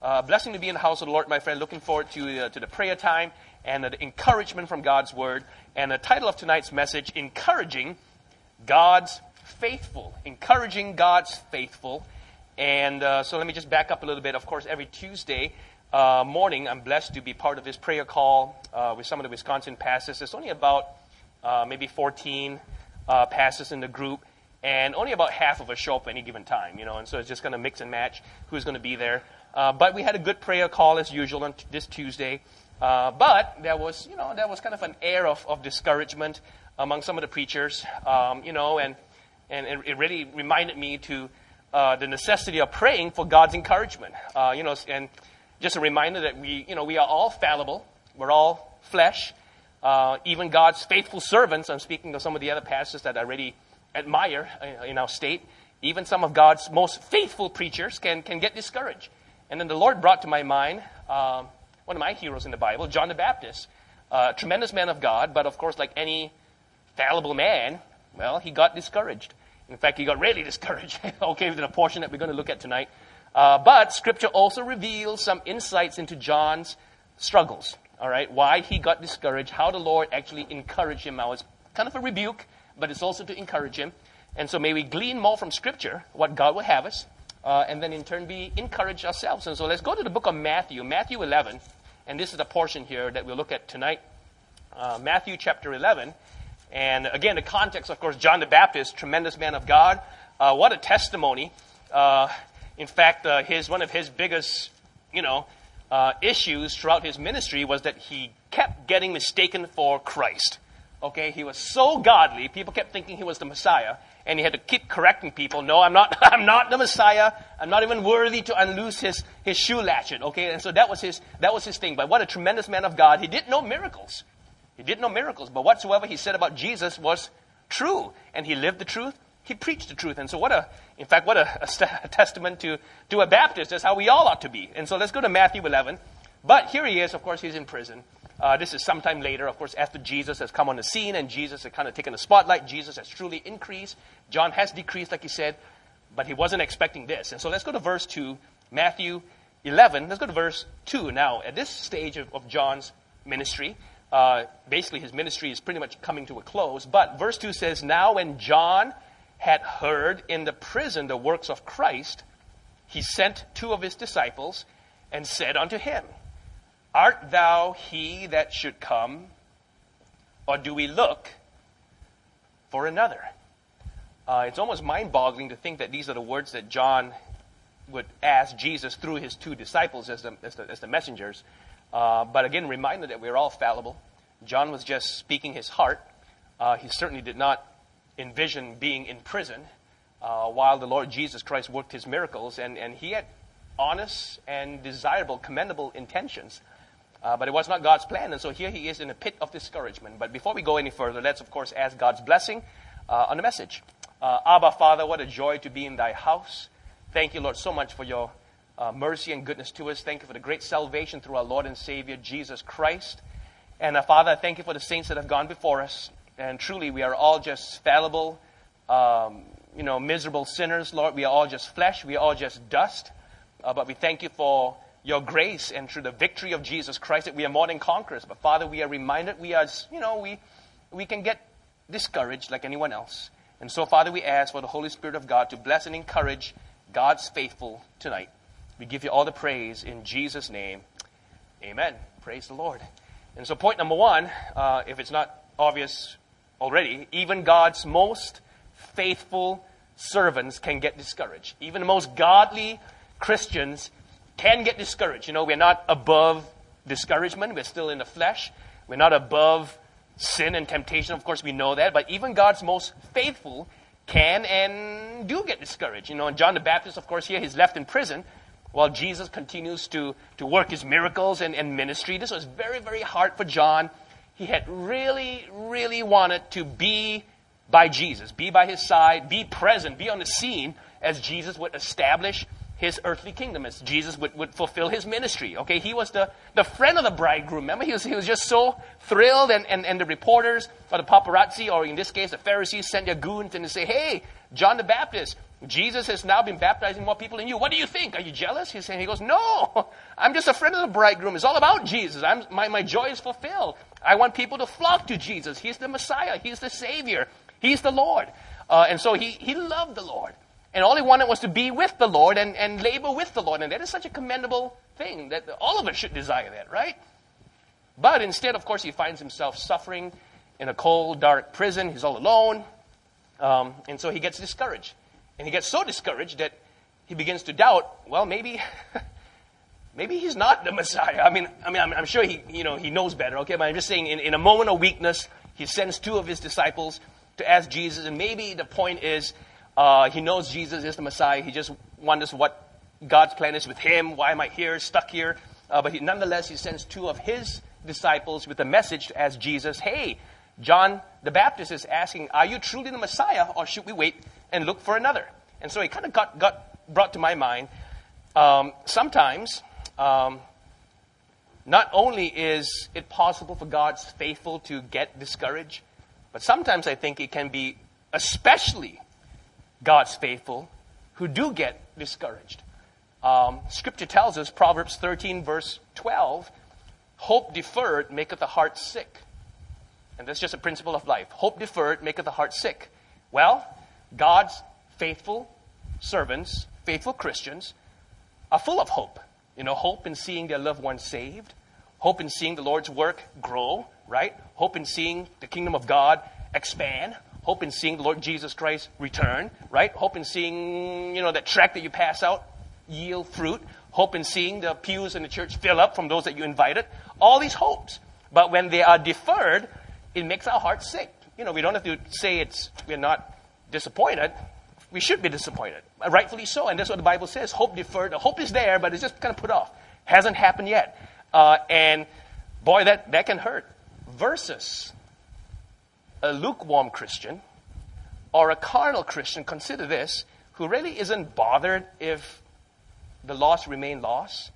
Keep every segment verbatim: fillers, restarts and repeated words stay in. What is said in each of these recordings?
Uh, blessing to be in the house of the Lord, my friend. Looking forward to uh, to the prayer time and uh, the encouragement from God's Word. And the title of tonight's message, Encouraging God's Faithful. Encouraging God's Faithful. And uh, so let me just back up a little bit. Of course, every Tuesday uh, morning, I'm blessed to be part of this prayer call uh, with some of the Wisconsin pastors. There's only about uh, maybe fourteen uh, pastors in the group. And only about half of us show up any given time, you know. And so it's just going to mix and match who's going to be there. Uh, but we had a good prayer call as usual on t- this Tuesday. Uh, but there was, you know, there was kind of an air of, of discouragement among some of the preachers, um, you know, and and it, it really reminded me to uh, the necessity of praying for God's encouragement, uh, you know, and just a reminder that we, you know, we are all fallible, we're all flesh, uh, even God's faithful servants. I'm speaking of some of the other pastors that I really admire in our state. Even some of God's most faithful preachers can can get discouraged. And then the Lord brought to my mind um, one of my heroes in the Bible, John the Baptist, a tremendous man of God, but of course, like any fallible man, well, he got discouraged. In fact, he got really discouraged, okay, with the portion that we're going to look at tonight. Uh, but Scripture also reveals some insights into John's struggles, all right, why he got discouraged, how the Lord actually encouraged him. Now, it's kind of a rebuke, but it's also to encourage him. And so may we glean more from Scripture, what God will have us, Uh, and then in turn be encouraged ourselves. And so let's go to the book of Matthew, Matthew eleven. And this is the portion here that we'll look at tonight. Uh, Matthew chapter eleven. And again, the context, of course, John the Baptist, tremendous man of God. Uh, what a testimony. Uh, in fact, uh, his one of his biggest, you know, uh, issues throughout his ministry was that he kept getting mistaken for Christ. Okay, he was so godly, people kept thinking he was the Messiah. And he had to keep correcting people. No, I'm not. I'm not the Messiah. I'm not even worthy to unloose his his shoe latchet. Okay, and so that was his that was his thing. But what a tremendous man of God! He did no miracles. He did no miracles. But whatsoever he said about Jesus was true, and he lived the truth. He preached the truth. And so what a, in fact, what a, a, st- a testament to to a Baptist. That's how we all ought to be. And so let's go to Matthew eleven. But here he is. Of course, he's in prison. Uh, this is sometime later, of course, after Jesus has come on the scene and Jesus has kind of taken the spotlight. Jesus has truly increased. John has decreased, like he said, but he wasn't expecting this. And so let's go to verse two, Matthew eleven. Let's go to verse two. Now, at this stage of, of John's ministry, uh, basically his ministry is pretty much coming to a close. But verse two says, "Now when John had heard in the prison the works of Christ, he sent two of his disciples and said unto him, Art thou he that should come, or do we look for another?" Uh, it's almost mind-boggling to think that these are the words that John would ask Jesus through his two disciples as the, as the, as the messengers. Uh, but again, reminder that we're all fallible. John was just speaking his heart. Uh, he certainly did not envision being in prison uh, while the Lord Jesus Christ worked his miracles. And, and he had honest and desirable, commendable intentions. Uh, but it was not God's plan, and so here he is in a pit of discouragement. But before we go any further, let's, of course, ask God's blessing uh, on the message. Uh, Abba, Father, what a joy to be in thy house. Thank you, Lord, so much for your uh, mercy and goodness to us. Thank you for the great salvation through our Lord and Savior, Jesus Christ. And uh, Father, I thank you for the saints that have gone before us. And truly, we are all just fallible, um, you know, miserable sinners, Lord. We are all just flesh. We are all just dust. Uh, but we thank you for your grace, and through the victory of Jesus Christ that we are more than conquerors. But Father, we are reminded we are, you know, we we can get discouraged like anyone else. And so, Father, we ask for the Holy Spirit of God to bless and encourage God's faithful tonight. We give you all the praise in Jesus' name. Amen. Praise the Lord. And so point number one, uh, if it's not obvious already, even God's most faithful servants can get discouraged. Even the most godly Christians can get discouraged. You know, we're not above discouragement. We're still in the flesh. We're not above sin and temptation. Of course, we know that. But even God's most faithful can and do get discouraged. You know, and John the Baptist, of course, here he's left in prison while Jesus continues to, to work his miracles and, and ministry. This was very, very hard for John. He had really, really wanted to be by Jesus, be by his side, be present, be on the scene as Jesus would establish his earthly kingdom, as Jesus would, would fulfill his ministry. Okay, he was the, the friend of the bridegroom. Remember, he was, he was just so thrilled, and, and, and the reporters, or the paparazzi, or in this case, the Pharisees, sent their goons and they say, hey, John the Baptist, Jesus has now been baptizing more people than you. What do you think? Are you jealous? He's saying, he goes, no, I'm just a friend of the bridegroom. It's all about Jesus. I'm, my, my joy is fulfilled. I want people to flock to Jesus. He's the Messiah. He's the Savior. He's the Lord. Uh, and so he, he loved the Lord. And all he wanted was to be with the Lord and, and labor with the Lord. And that is such a commendable thing that all of us should desire that, right? But instead, of course, he finds himself suffering in a cold, dark prison. He's all alone. Um, and so he gets discouraged. And he gets so discouraged that he begins to doubt, well, maybe maybe he's not the Messiah. I mean, I mean, I'm, I'm sure he, you know, he knows better, okay? But I'm just saying, in, in a moment of weakness, he sends two of his disciples to ask Jesus. And maybe the point is, uh, he knows Jesus is the Messiah. He just wonders what God's plan is with him. Why am I here, stuck here? Uh, but he, nonetheless, he sends two of his disciples with a message to ask Jesus, hey, John the Baptist is asking, are you truly the Messiah, or should we wait and look for another? And so it kind of got, got brought to my mind. Um, sometimes, um, not only is it possible for God's faithful to get discouraged, but sometimes I think it can be especially God's faithful who do get discouraged. Um, scripture tells us, Proverbs thirteen, verse twelve, hope deferred maketh the heart sick. And that's just a principle of life. Hope deferred maketh the heart sick. Well, God's faithful servants, faithful Christians, are full of hope. You know, hope in seeing their loved ones saved. Hope in seeing the Lord's work grow, right? Hope in seeing the kingdom of God expand. Hope in seeing the Lord Jesus Christ return, right? Hope in seeing, you know, that tract that you pass out yield fruit. Hope in seeing the pews in the church fill up from those that you invited. All these hopes. But when they are deferred, it makes our hearts sick. You know, we don't have to say it's we're not disappointed. We should be disappointed. Rightfully so. And that's what the Bible says. Hope deferred. The hope is there, but it's just kind of put off. Hasn't happened yet. Uh, and boy, that, that can hurt. Versus a lukewarm Christian or a carnal Christian, consider this, who really isn't bothered if the lost remain lost,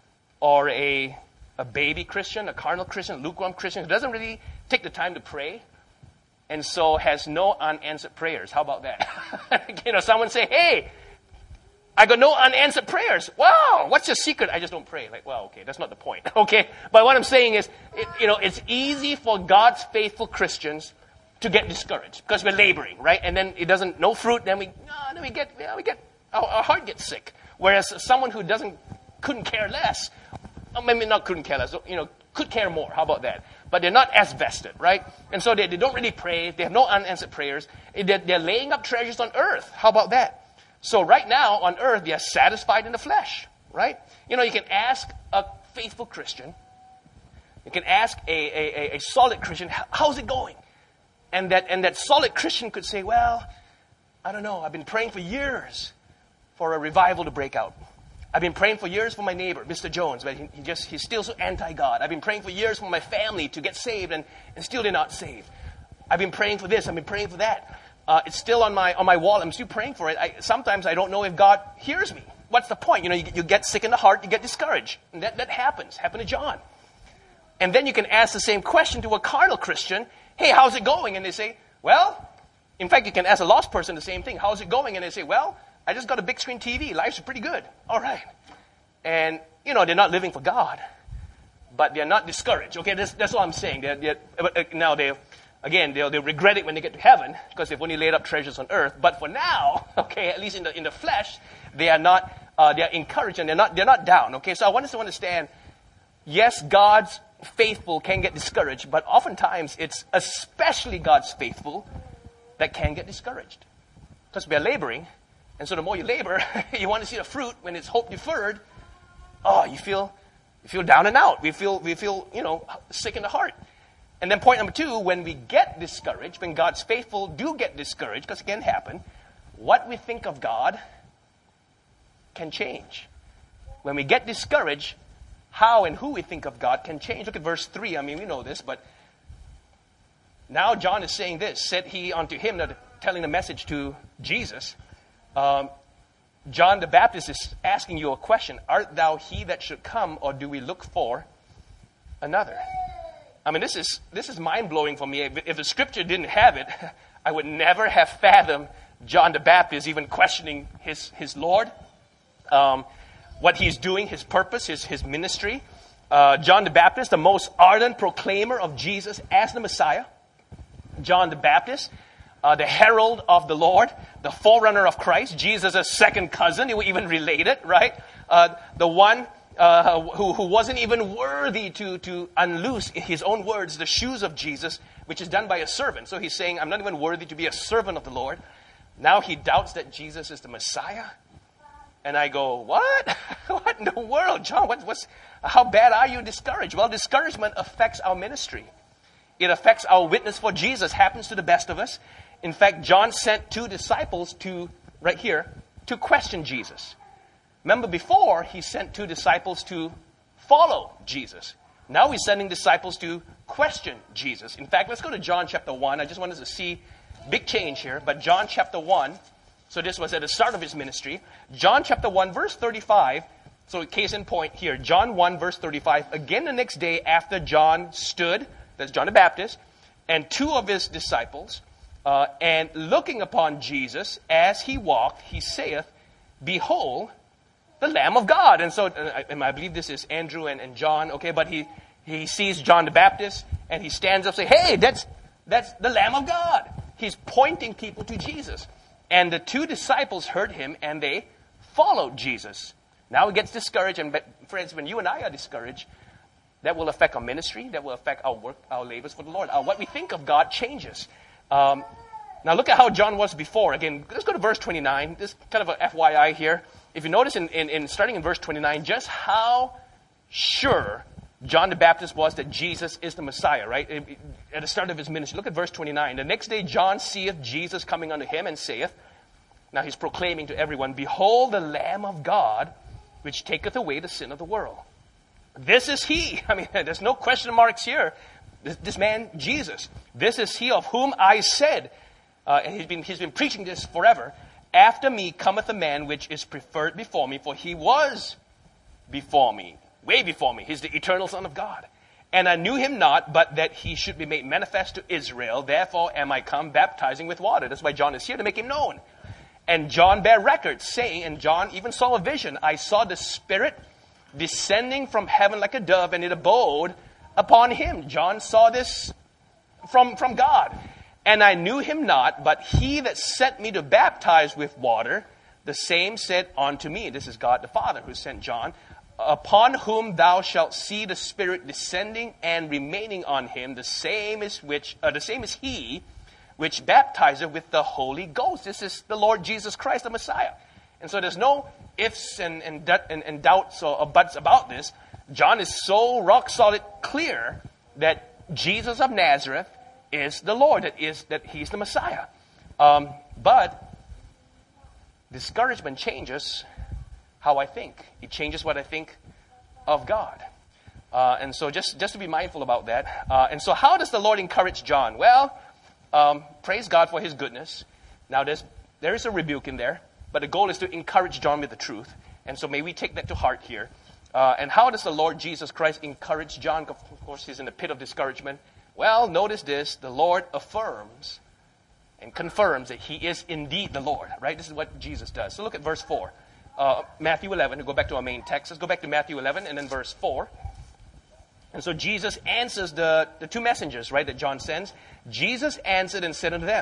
or a, a baby Christian, a carnal Christian, a lukewarm Christian who doesn't really take the time to pray, and so has no unanswered prayers. How about that? You know, someone say, hey, I got no unanswered prayers. Wow, what's your secret? I just don't pray. Like, well, okay, that's not the point. Okay, but what I'm saying is, it, you know, it's easy for God's faithful Christians to get discouraged because we're laboring, right? And then it doesn't, no fruit. Then we, oh, then we get, yeah, we get, our, our heart gets sick. Whereas someone who doesn't, couldn't care less, or maybe not couldn't care less, you know, could care more. How about that? But they're not as vested, right? And so they, they don't really pray. They have no unanswered prayers. They're, they're laying up treasures on earth. How about that? So right now on earth, they are satisfied in the flesh, right? You know, you can ask a faithful Christian, you can ask a, a, a solid Christian, how's it going? And that, and that solid Christian could say, well, I don't know, I've been praying for years for a revival to break out. I've been praying for years for my neighbor, Mister Jones, but he, he just, he's still so anti-God. I've been praying for years for my family to get saved, and, and still they're not saved. I've been praying for this, I've been praying for that. Uh, it's still on my on my wall. I'm still praying for it. I, sometimes I don't know if God hears me. What's the point? You know, you, you get sick in the heart, you get discouraged. And that, that happens. Happened to John. And then you can ask the same question to a carnal Christian. Hey, how's it going? And they say, well, in fact, you can ask a lost person the same thing. How's it going? And they say, well, I just got a big screen T V. Life's pretty good. All right. And, you know, they're not living for God. But they're not discouraged. Okay, that's, that's all I'm saying. They're, they're, uh, now, they're... Again, they'll, they'll regret it when they get to heaven because they've only laid up treasures on earth. But for now, okay, at least in the in the flesh, they are not uh, they are encouraged and they're not they're not down. Okay, so I want us to understand. Yes, God's faithful can get discouraged, but oftentimes it's especially God's faithful that can get discouraged because we are laboring, and so the more you labor, you want to see the fruit. When it's hope deferred, oh, you feel you feel down and out. We feel we feel you know sick in the heart. And then point number two, when we get discouraged, when God's faithful do get discouraged, because it can happen, what we think of God can change. When we get discouraged, how and who we think of God can change. Look at verse three. I mean, we know this, but now John is saying this. Said he unto him, that telling the message to Jesus, um, John the Baptist is asking you a question. Art thou he that should come, or do we look for another? I mean, this is this is mind-blowing for me. If, if the scripture didn't have it, I would never have fathomed John the Baptist even questioning his, his Lord, um, what he's doing, his purpose, his, his ministry. Uh, John the Baptist, the most ardent proclaimer of Jesus as the Messiah. John the Baptist, uh, the herald of the Lord, the forerunner of Christ, Jesus' second cousin, they were even related, right? Uh, the one uh, who, who wasn't even worthy to, to unloose, in his own words, the shoes of Jesus, which is done by a servant. So he's saying, I'm not even worthy to be a servant of the Lord. Now he doubts that Jesus is the Messiah. And I go, what? What in the world, John? What, what's, how bad are you discouraged? Well, discouragement affects our ministry. It affects our witness for Jesus. Happens to the best of us. In fact, John sent two disciples to, right here, to question Jesus. Remember before, he sent two disciples to follow Jesus. Now he's sending disciples to question Jesus. In fact, let's go to John chapter one. I just wanted to see big change here. But John chapter one, so this was at the start of his ministry. John chapter one, verse thirty-five. So case in point here. John one, verse thirty-five. Again the next day after John stood, that's John the Baptist, and two of his disciples, uh, and looking upon Jesus as he walked, he saith, Behold, the Lamb of God. And so, uh, and I believe this is Andrew and, and John, okay, but he, he sees John the Baptist, and he stands up and says, hey, that's, that's the Lamb of God. He's pointing people to Jesus. And the two disciples heard him, and they followed Jesus. Now he gets discouraged, and friends, when you and I are discouraged, that will affect our ministry, that will affect our work, our labors for the Lord. Uh, what we think of God changes. Um, now look at how John was before. Again, let's go to verse twenty-nine. This is kind of a F Y I here. If you notice in, in, in starting in verse twenty-nine, just how sure John the Baptist was that Jesus is the Messiah, right? At the start of his ministry. Look at verse twenty-nine. The next day John seeth Jesus coming unto him and saith, now he's proclaiming to everyone, Behold the Lamb of God, which taketh away the sin of the world. This is he. I mean, there's no question marks here. This, this man, Jesus. This is he of whom I said, uh, and he's been, he's been preaching this forever, After me cometh a man which is preferred before me, for he was before me, way before me. He's the eternal Son of God. And I knew him not, but that he should be made manifest to Israel. Therefore am I come baptizing with water. That's why John is here, to make him known. And John bare record, saying, and John even saw a vision. I saw the Spirit descending from heaven like a dove, and it abode upon him. John saw this from, from God. And I knew him not, but he that sent me to baptize with water, the same said unto me, this is God the Father who sent John, upon whom thou shalt see the Spirit descending and remaining on him, the same is which uh, the same is he which baptizeth with the Holy Ghost. This is the Lord Jesus Christ, the Messiah. And so there's no ifs and, and, and, and doubts or, or buts about this. John is so rock solid clear that Jesus of Nazareth is the Lord, that is that he's the Messiah. Um, but discouragement changes how I think. It changes what I think of God. Uh, and so just, just to be mindful about that. Uh, and so how does the Lord encourage John? Well, um, praise God for his goodness. Now there's, there is a rebuke in there, but the goal is to encourage John with the truth. And so may we take that to heart here. Uh, and how does the Lord Jesus Christ encourage John? Of course, he's in a pit of discouragement. Well, notice this. The Lord affirms and confirms that he is indeed the Lord, right? This is what Jesus does. So look at verse four. Uh, Matthew eleven, to go back to our main text. Let's go back to Matthew eleven and then verse four. And so Jesus answers the, the two messengers, right, that John sends. Jesus answered and said unto them,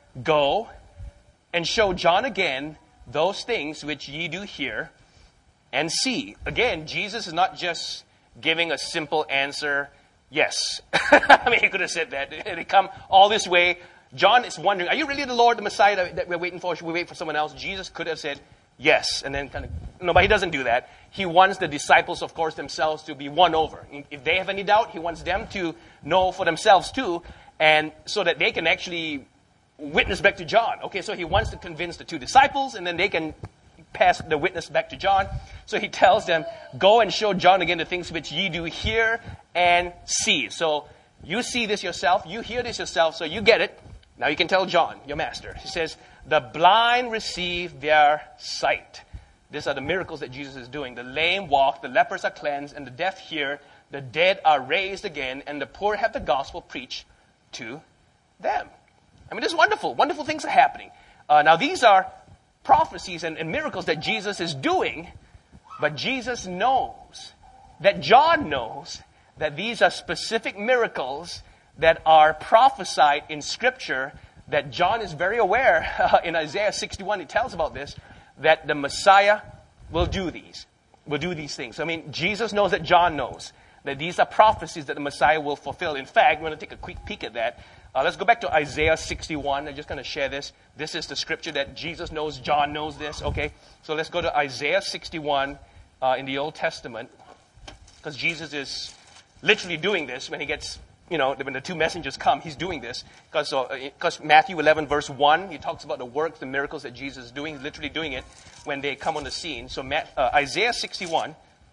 Go and show John again those things which ye do hear and see. Again, Jesus is not just giving a simple answer, yes. I mean, he could have said that. They come all this way. John is wondering, are you really the Lord, the Messiah that, that we're waiting for? Should we wait for someone else? Jesus could have said, yes, and then kind of, no, but he doesn't do that. He wants the disciples, of course, themselves to be won over. If they have any doubt, he wants them to know for themselves too, and so that they can actually witness back to John. Okay, so he wants to convince the two disciples, and then they can pass the witness back to John. So he tells them, go and show John again the things which ye do hear and see. So you see this yourself, you hear this yourself, so you get it. Now you can tell John, your master. He says, the blind receive their sight. These are the miracles that Jesus is doing. The lame walk, the lepers are cleansed, and the deaf hear. The dead are raised again, and the poor have the gospel preached to them. I mean, this is wonderful. Wonderful things are happening. Uh, now, these are prophecies and, and miracles that Jesus is doing, but Jesus knows, that John knows, that these are specific miracles that are prophesied in Scripture, that John is very aware. Uh, in Isaiah sixty-one, it tells about this, that the Messiah will do these, will do these things. I mean, Jesus knows that John knows that these are prophecies that the Messiah will fulfill. In fact, we're going to take a quick peek at that. Uh, let's go back to Isaiah sixty-one. I'm just going to share this. This is the scripture that Jesus knows, John knows this. Okay, so let's go to Isaiah sixty-one uh, in the Old Testament, because Jesus is literally doing this when he gets, you know, when the two messengers come, he's doing this. Because uh, because Matthew eleven, verse one, he talks about the works, the miracles that Jesus is doing. He's literally doing it when they come on the scene. So Matt, uh, Isaiah sixty-one,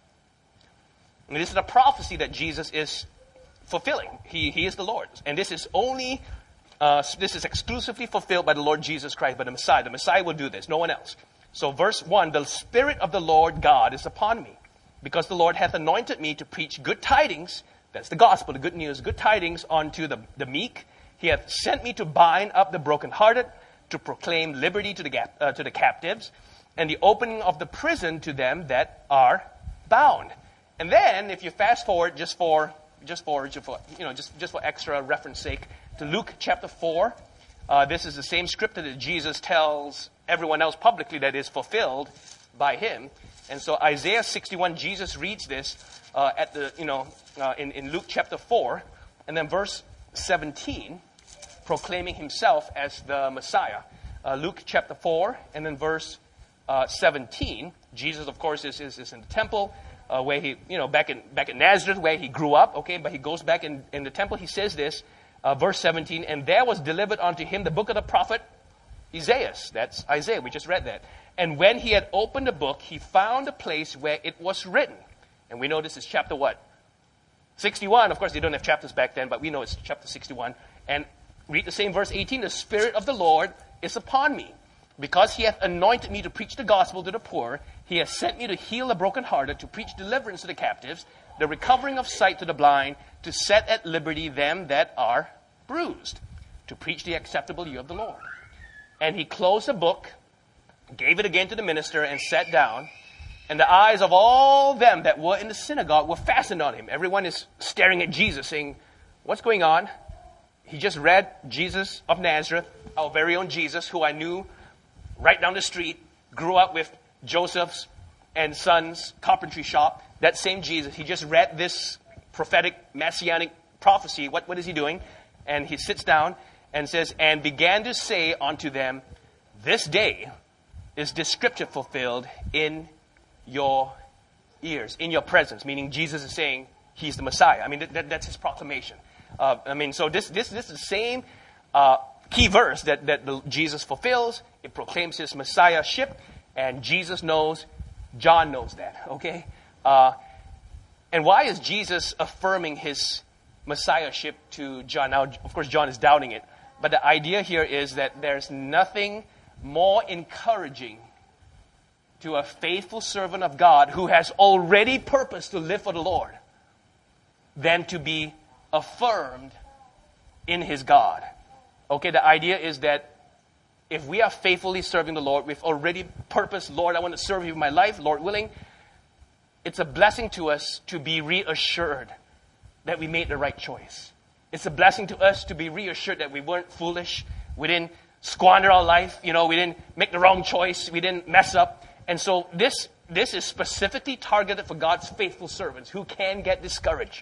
and this is a prophecy that Jesus is fulfilling. He, he is the Lord. And this is only, uh, this is exclusively fulfilled by the Lord Jesus Christ, by the Messiah. The Messiah will do this, no one else. So verse one, the Spirit of the Lord God is upon me, because the Lord hath anointed me to preach good tidings. That's the gospel, the good news, good tidings unto the, the meek. He hath sent me to bind up the brokenhearted, to proclaim liberty to the, gap, uh, to the captives, and the opening of the prison to them that are bound. And then, if you fast forward just for just for, just for you know just, just for extra reference sake, to Luke chapter four, uh, this is the same scripture that Jesus tells everyone else publicly that is fulfilled by him. And so Isaiah sixty-one, Jesus reads this uh, at the you know uh, in in Luke chapter four, and then verse seventeen, proclaiming himself as the Messiah. Uh, Luke chapter four, and then verse uh, seventeen. Jesus, of course, is is, is in the temple. Uh, where he, you know, back in back in Nazareth, where he grew up, okay, but he goes back in, in the temple. He says this, uh, verse seventeen, and there was delivered unto him the book of the prophet Isaiah. That's Isaiah. We just read that. And when he had opened the book, he found a place where it was written. And we know this is chapter what? sixty-one. Of course, they don't have chapters back then, but we know it's chapter sixty-one. And read the same verse eighteen. The Spirit of the Lord is upon me, because he hath anointed me to preach the gospel to the poor. He has sent me to heal the brokenhearted, to preach deliverance to the captives, the recovering of sight to the blind, to set at liberty them that are bruised, to preach the acceptable year of the Lord. And he closed the book, gave it again to the minister, and sat down. And the eyes of all them that were in the synagogue were fastened on him. Everyone is staring at Jesus, saying, what's going on? He just read Jesus of Nazareth, our very own Jesus, who I knew right down the street, grew up with Joseph's and Son's carpentry shop. That same Jesus. He just read this prophetic messianic prophecy. What, what is he doing? And he sits down and says, and began to say unto them, this day is this scripture fulfilled in your ears, in your presence. Meaning Jesus is saying he's the Messiah. I mean, that, that, that's his proclamation. Uh, I mean, so this, this, this is the same uh, key verse that, that the, Jesus fulfills. It proclaims his messiahship, and Jesus knows, John knows that, okay? Uh, and why is Jesus affirming his messiahship to John? Now, of course, John is doubting it, but the idea here is that there's nothing more encouraging to a faithful servant of God who has already purposed to live for the Lord than to be affirmed in his God. Okay, the idea is that if we are faithfully serving the Lord, we've already purposed, Lord, I want to serve you with my life, Lord willing. It's a blessing to us to be reassured that we made the right choice. It's a blessing to us to be reassured that we weren't foolish. We didn't squander our life. You know, we didn't make the wrong choice. We didn't mess up. And so this, this is specifically targeted for God's faithful servants who can get discouraged.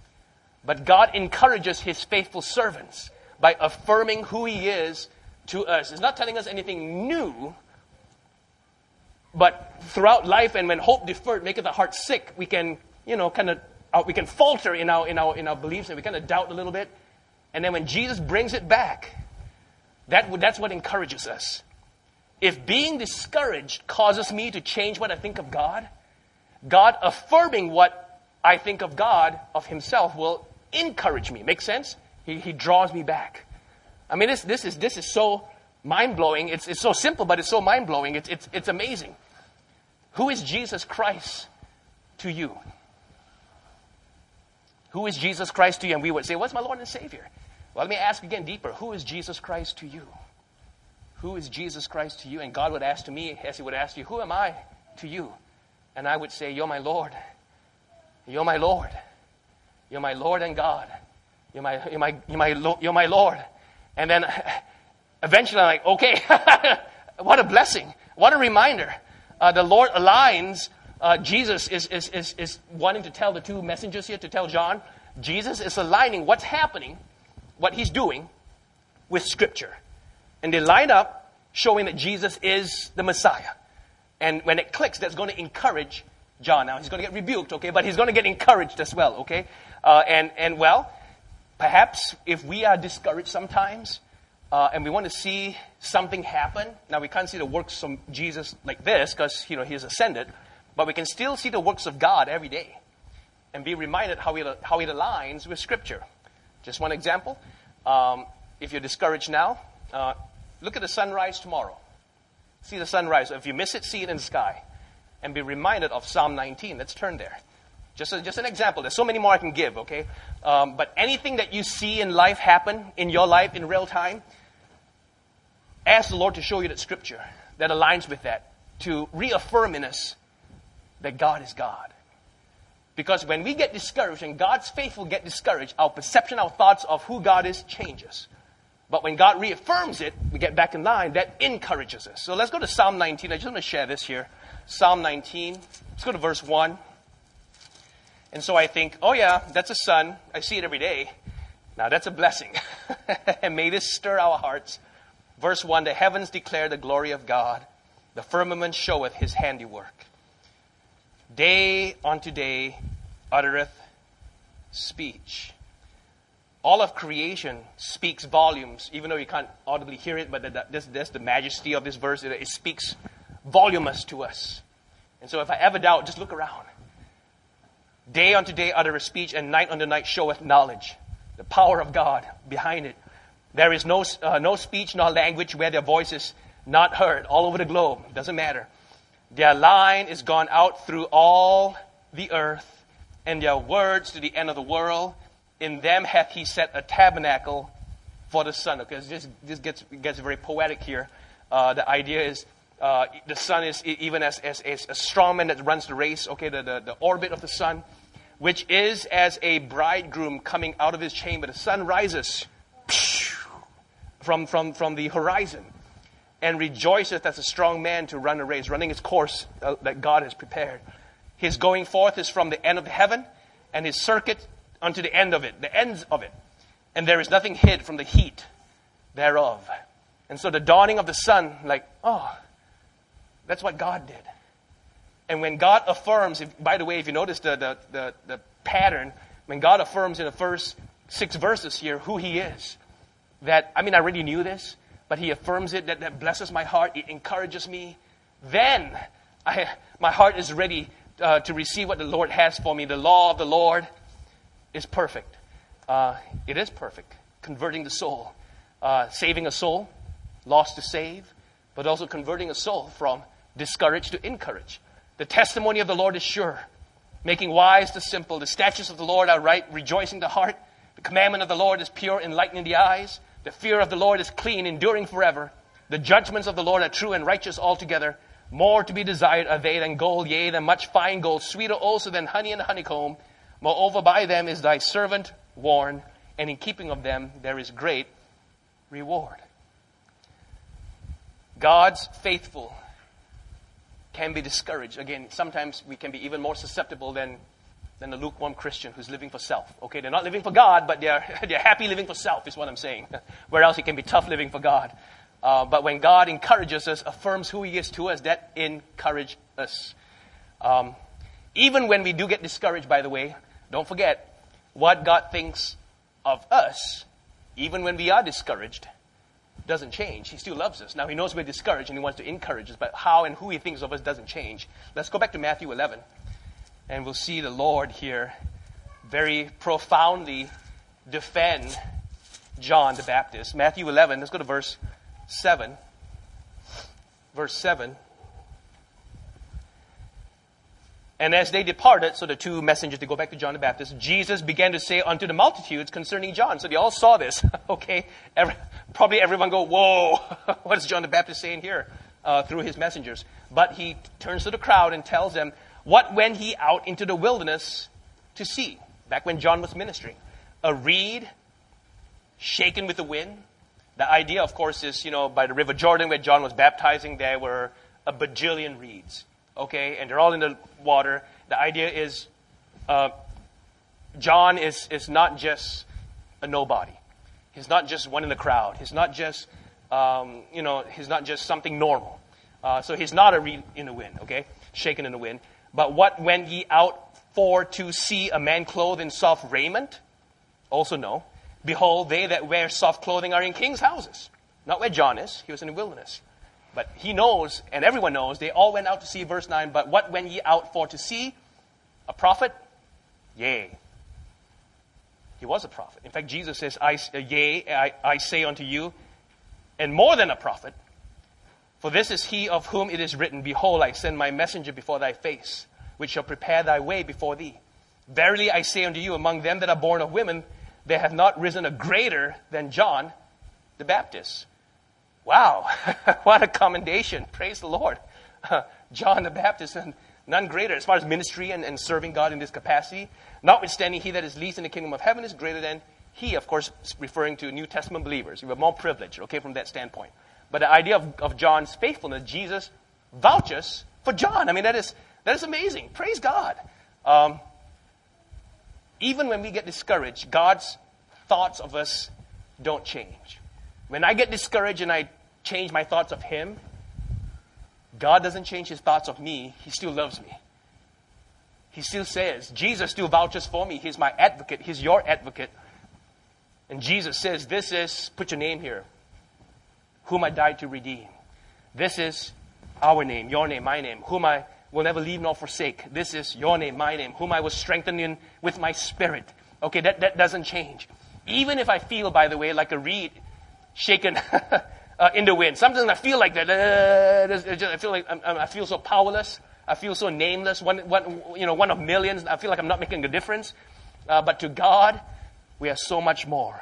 But God encourages his faithful servants by affirming who he is to us. It's not telling us anything new, but throughout life and when hope deferred maketh the heart sick, we can, you know, kind of, uh, we can falter in our, in our, in our beliefs, and we kind of doubt a little bit. And then when Jesus brings it back, that, that's what encourages us. If being discouraged causes me to change what I think of God, God affirming what I think of God, of himself, will encourage me. Make sense? He, he draws me back. I mean, this, this is, this is so mind-blowing. It's, it's so simple, but it's so mind-blowing. It's, it's, it's amazing. Who is Jesus Christ to you? Who is Jesus Christ to you? And we would say, what's my Lord and Savior? Well, let me ask again deeper. Who is Jesus Christ to you? who is Jesus Christ to you? And God would ask to me, as he would ask you, who am I to you? And I would say, you're my Lord. You're my Lord. You're my Lord and God. You're my, you're my, you're my, you're my Lord. And then eventually I'm like, okay, what a blessing. What a reminder. Uh, the Lord aligns, uh, Jesus is, is, is, is wanting to tell the two messengers here, to tell John, Jesus is aligning what's happening, what he's doing, with Scripture. And they line up, showing that Jesus is the Messiah. And when it clicks, that's going to encourage John. Now, he's going to get rebuked, okay? But he's going to get encouraged as well, okay? Uh, and, and well, perhaps if we are discouraged sometimes, uh, and we want to see something happen. Now, we can't see the works of Jesus like this, because, you know, he has ascended. But we can still see the works of God every day. And be reminded how it, how it aligns with Scripture. Just one example. Um, if you're discouraged now, uh, look at the sunrise tomorrow. See the sunrise. If you miss it, see it in the sky. And be reminded of Psalm nineteen. Let's turn there. Just, a, just an example. There's so many more I can give, okay? Um, but anything that you see in life happen, in your life, in real time, ask the Lord to show you that Scripture that aligns with that, to reaffirm in us that God is God. Because when we get discouraged, and God's faithful get discouraged, our perception, our thoughts of who God is changes. But when God reaffirms it, we get back in line, that encourages us. So let's go to Psalm nineteen. I just want to share this here. Psalm nineteen. Let's go to verse one. And so I think, oh yeah, that's a sun. I see it every day. Now that's a blessing. And may this stir our hearts. Verse one, the heavens declare the glory of God. The firmament showeth his handiwork. Day unto day uttereth speech. All of creation speaks volumes, even though you can't audibly hear it, but that's, that's the majesty of this verse. It, it speaks voluminous to us. And so if I ever doubt, just look around. Day unto day uttereth speech, and night unto night showeth knowledge. The power of God behind it. There is no, uh, no speech nor language where their voice is not heard. All over the globe. Doesn't matter. Their line is gone out through all the earth, and their words to the end of the world. In them hath he set a tabernacle for the sun. Because this, this gets, gets very poetic here. Uh, the idea is uh, the sun is even as, as, as a strong man that runs the race, okay, the, the, the orbit of the sun, which is as a bridegroom coming out of his chamber. The sun rises from, from, from the horizon and rejoiceth as a strong man to run a race, running his course uh, that God has prepared. His going forth is from the end of heaven, and his circuit unto the end of it, the ends of it. And there is nothing hid from the heat thereof. And so the dawning of the sun, like, oh, that's what God did. And when God affirms, if, by the way, if you notice the, the, the, the pattern, when God affirms in the first six verses here who he is, that, I mean, I already knew this, but he affirms it, that, that blesses my heart, it encourages me, then I, my heart is ready uh, to receive what the Lord has for me. The law of the Lord is perfect. Uh, it is perfect. Converting the soul. Uh, saving a soul, lost to save, but also converting a soul from discouraged to encourage. The testimony of the Lord is sure, making wise the simple. The statutes of the Lord are right, rejoicing the heart. The commandment of the Lord is pure, enlightening the eyes. The fear of the Lord is clean, enduring forever. The judgments of the Lord are true and righteous altogether. More to be desired are they than gold, yea, than much fine gold, sweeter also than honey and honeycomb. Moreover, by them is thy servant warned, and in keeping of them there is great reward. God's faithful can be discouraged. Again, sometimes we can be even more susceptible than, than the lukewarm Christian who's living for self. Okay, they're not living for God, but they're, they're happy living for self is what I'm saying. Where else it can be tough living for God. Uh, but when God encourages us, affirms who he is to us, that encourages us. Um, even when we do get discouraged, by the way, don't forget what God thinks of us, even when we are discouraged, doesn't change. He still loves us. Now, he knows we're discouraged and he wants to encourage us, but how and who he thinks of us doesn't change. Let's go back to Matthew eleven, and we'll see the Lord here very profoundly defend John the Baptist. Matthew eleven, let's go to verse seven. Verse seven. And as they departed, so the two messengers, they go back to John the Baptist, Jesus began to say unto the multitudes concerning John. So they all saw this. Okay. Every, probably everyone go, whoa, what is John the Baptist saying here uh, through his messengers? But he turns to the crowd and tells them, what went he out into the wilderness to see? Back when John was ministering. A reed shaken with the wind. The idea, of course, is, you know, by the River Jordan where John was baptizing, there were a bajillion reeds. Okay, and they're all in the water. The idea is uh, John is, is not just a nobody. He's not just one in the crowd. He's not just, um, you know, he's not just something normal. Uh, so he's not a reed in the wind, okay, shaken in the wind. But what went ye out for to see a man clothed in soft raiment? Also no. Behold, they that wear soft clothing are in kings' houses. Not where John is. He was in the wilderness. But he knows, and everyone knows, they all went out to see, verse nine, but what went ye out for to see? A prophet? Yea. He was a prophet. In fact, Jesus says, I, uh, Yea, I, I say unto you, and more than a prophet, for this is he of whom it is written, Behold, I send my messenger before thy face, which shall prepare thy way before thee. Verily I say unto you, among them that are born of women, there hath not risen a greater than John the Baptist. Wow, what a commendation. Praise the Lord. Uh, John the Baptist, and none greater as far as ministry and, and serving God in this capacity. Notwithstanding, he that is least in the kingdom of heaven is greater than he, of course, referring to New Testament believers. We have more privilege, okay, from that standpoint. But the idea of, of John's faithfulness, Jesus vouches for John. I mean, that is that is amazing. Praise God. Um, even when we get discouraged, God's thoughts of us don't change. When I get discouraged and I change my thoughts of him, God doesn't change his thoughts of me. He still loves me. He still says, Jesus still vouches for me. He's my advocate. He's your advocate. And Jesus says, this is, put your name here, whom I died to redeem. This is our name, your name, my name, whom I will never leave nor forsake. This is your name, my name, whom I will strengthen in with my spirit. Okay, that, that doesn't change. Even if I feel, by the way, like a reed shaken uh, in the wind. Sometimes I feel like that. Uh, I feel like I'm, I feel so powerless. I feel so nameless. One, one, you know, one of millions. I feel like I'm not making a difference. Uh, but to God, we are so much more.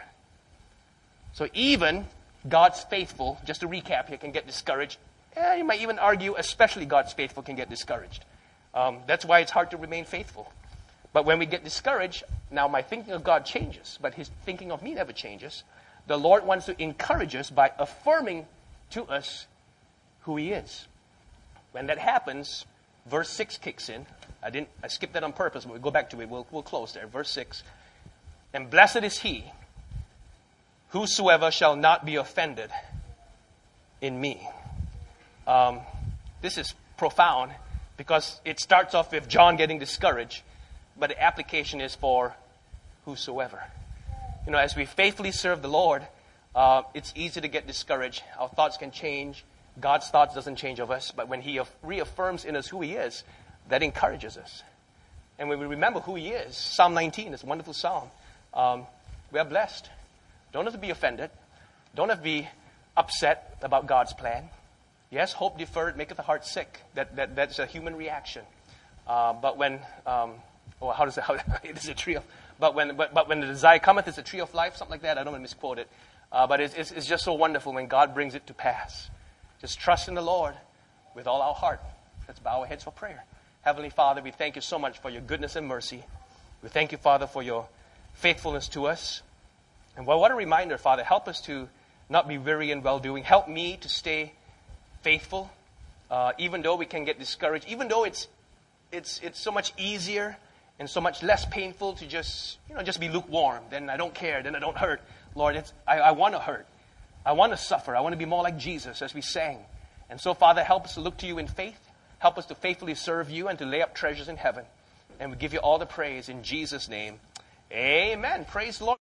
So even God's faithful, just to recap here, can get discouraged. Eh, you might even argue, especially God's faithful can get discouraged. Um, that's why it's hard to remain faithful. But when we get discouraged, now my thinking of God changes, but his thinking of me never changes. The Lord wants to encourage us by affirming to us who he is. When that happens, verse six kicks in. I didn't. I skipped that on purpose, but we'll go back to it. We'll, we'll close there. Verse six. And blessed is he whosoever shall not be offended in me. Um, this is profound because it starts off with John getting discouraged, but the application is for whosoever. You know, as we faithfully serve the Lord, uh, it's easy to get discouraged. Our thoughts can change. God's thoughts doesn't change of us, but when he reaffirms in us who he is, that encourages us. And when we remember who he is, Psalm nineteen, this wonderful psalm, um, we are blessed. Don't have to be offended. Don't have to be upset about God's plan. Yes, hope deferred maketh the heart sick. That, that that's a human reaction. Uh, but when, um, oh, how does it? How, it is a tree of. But when, but, but when the desire cometh, it's a tree of life, something like that. I don't want to misquote it. Uh, but it's, it's, it's just so wonderful when God brings it to pass. Just trust in the Lord with all our heart. Let's bow our heads for prayer. Heavenly Father, we thank you so much for your goodness and mercy. We thank you, Father, for your faithfulness to us. And well, what a reminder, Father. Help us to not be weary in well-doing. Help me to stay faithful, uh, even though we can get discouraged, even though it's it's it's so much easier and so much less painful to just, you know, just be lukewarm. Then I don't care. Then I don't hurt. Lord, it's, I, I want to hurt. I want to suffer. I want to be more like Jesus, as we sang. And so, Father, help us to look to you in faith. Help us to faithfully serve you and to lay up treasures in heaven. And we give you all the praise in Jesus' name. Amen. Praise the Lord.